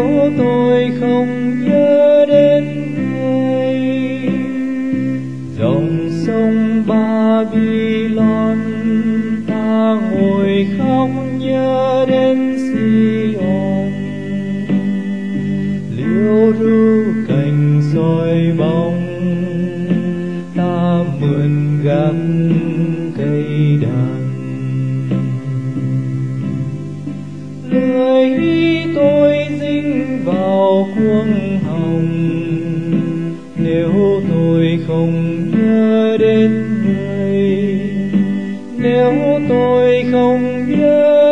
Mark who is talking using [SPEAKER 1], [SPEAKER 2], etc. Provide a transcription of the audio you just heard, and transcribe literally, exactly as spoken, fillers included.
[SPEAKER 1] nếu tôi không nhớ đến người. Dòng sông Babylon ta ngồi khóc nhớ đến Sion. Liễu ru cành soi bóng ta mượn gắn cây đàn. Lưỡi tôi dính vào cuống hồng nếu tôi không nhớ đến người. Nếu tôi không nhớ